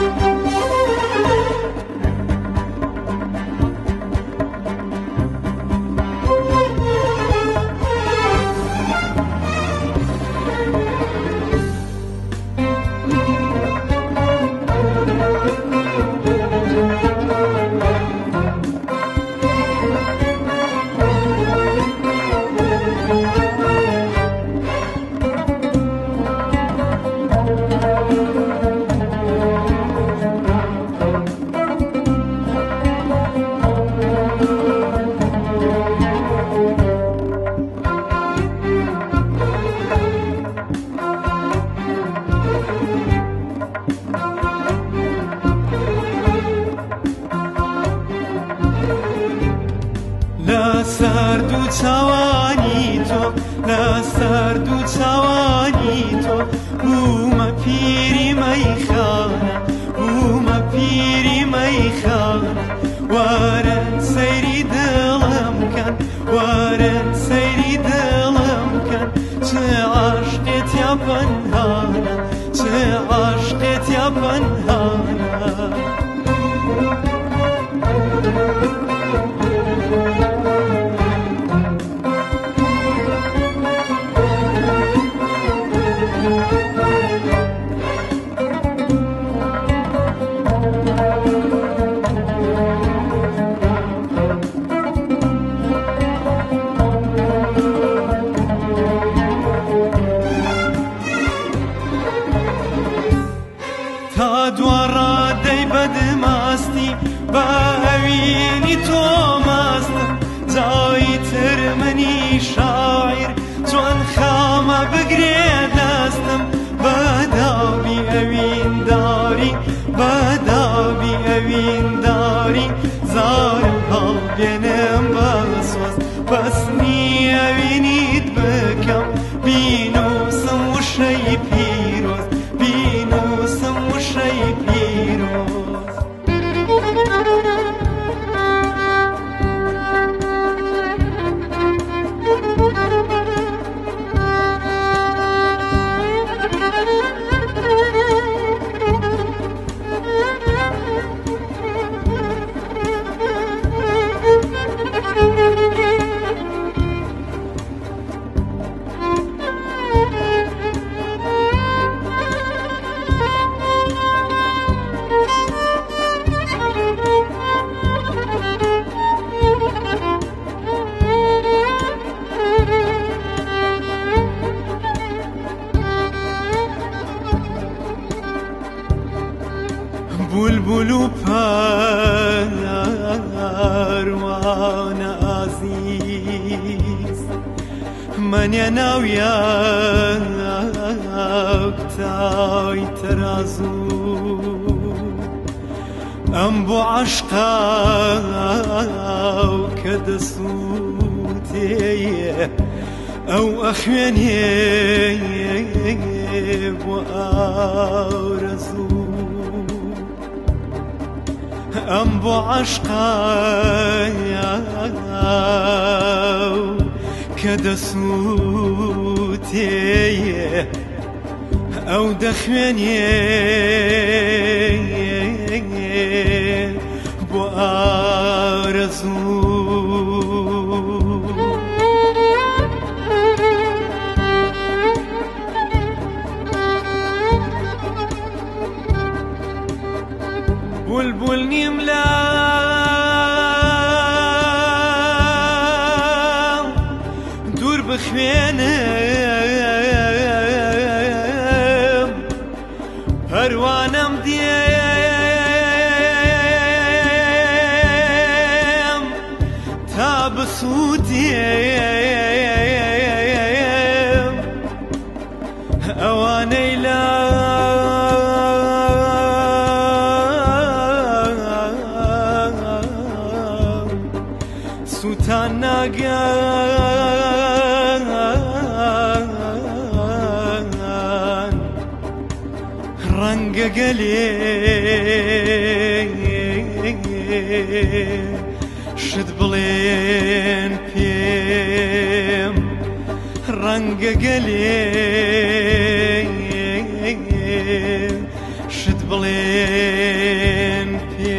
سرد و چوانی تو لا سرد و چوانی تو بوم پیری میخانه بوم پیری میخانه وارن سیری دلم کن وارن سیری دلم کن چه عشقت یا پنهانه چه عشقت یا پنهانه تا دوارا دی بدماستی با اوینی تو ماستم جایی تر منی شاعر چون خامه بگرید دستم بدابی اوین داری بدابی اوین داری زارم ها بینم بسوز بس نی اوینید بکم بینوسم و شی پیروز بینوسم و شی پیروز بلبل و پروان عزیز من یناویاک تای ترازو ام بو عشقاو كدسوتي او اخواني بو ارزو ام بو عشقاو كدسوتي او دخواني بو ارزو بلبل نملا دور بخوانم پروانم دیم تا بسودیم اواني لا سوتان ناگان رنگ گلی شد بلین پیم رنگ گلی شد بڵێن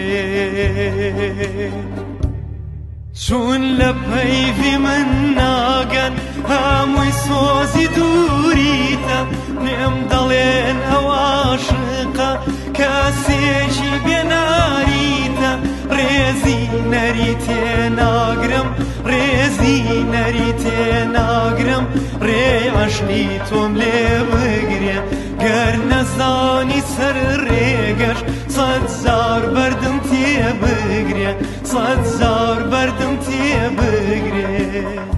پێم چون لە پەیوی من ناگەن هەمووی سۆزی دووریتە پێم دەڵێن ئەو عاشقە کەسێکی بێناریتە ڕێزی نەری تێناگرم ڕێزی نەری تێناگرم ڕێ عەشقی تۆم لێ بگرێ گەر نەزانی سەر ڕێگەش سەد زار بەردم تێ بگرێ سەد زار بەردم تێ بگرێ